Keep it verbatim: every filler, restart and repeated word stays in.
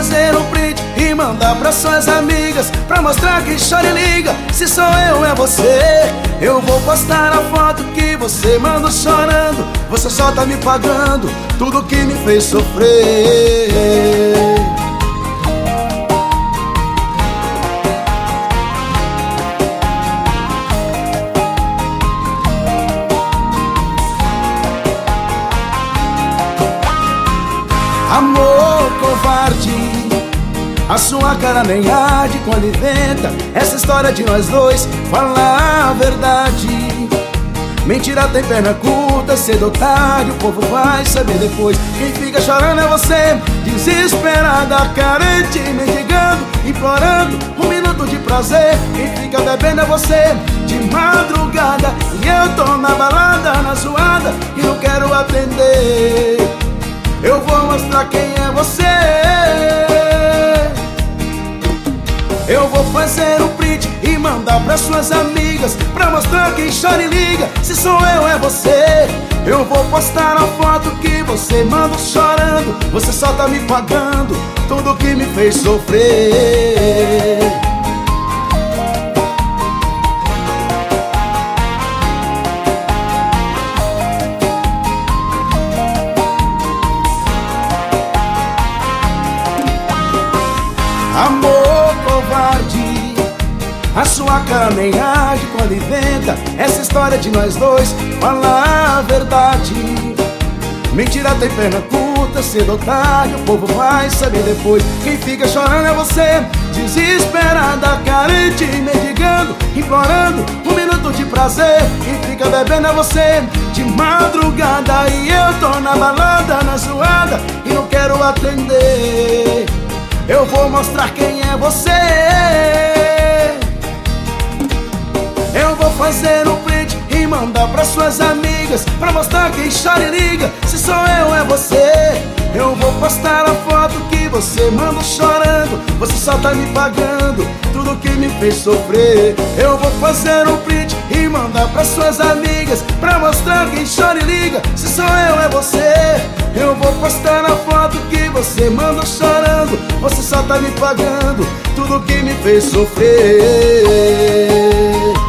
fazer um print e mandar pra suas amigas, pra mostrar que chora e liga. Se sou eu, é você. Eu vou postar a foto que você manda chorando. Você só tá me pagando tudo que me fez sofrer. Amor covarde, a sua cara nem arde quando inventa essa história de nós dois. Fala a verdade. Mentira tem perna curta, cedo ou tarde o povo vai saber depois. Quem fica chorando é você, desesperada, carente, mendigando, implorando um minuto de prazer. Quem fica bebendo é você, de madrugada, e eu tô na balada, na zoada, e não quero atender. Eu vou mostrar quem é você. Eu vou fazer um print e mandar pra suas amigas, pra mostrar quem chora e liga. Se sou eu, é você. Eu vou postar a foto que você manda chorando. Você só tá me pagando tudo que me fez sofrer. Amor covarde, a sua cara nem arde quando inventa essa história de nós dois. Fala a verdade. Mentira tem perna curta, cedo ou tarde o povo vai saber depois. Quem fica chorando é você, desesperada, carente, mendigando, implorando um minuto de prazer. Quem fica bebendo é você, de madrugada, e eu tô na balada, na zoada, e não quero atender. Eu vou mostrar quem é você. Eu vou fazer um print e mandar pra suas amigas, pra mostrar quem chora e liga. Se sou eu, é você. Eu vou postar a foto que você manda chorando. Você só tá me pagando tudo que me fez sofrer. Eu vou fazer um print e mandar pra suas amigas, pra mostrar quem chora e liga. Se sou eu, é você. Eu vou postar a foto que você manda chorando. Você só tá me pagando tudo que me fez sofrer.